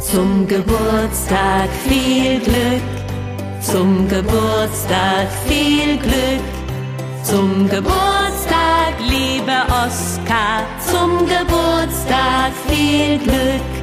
Zum Geburtstag viel Glück, zum Geburtstag viel Glück, zum Geburtstag, lieber Oskar, zum Geburtstag viel Glück.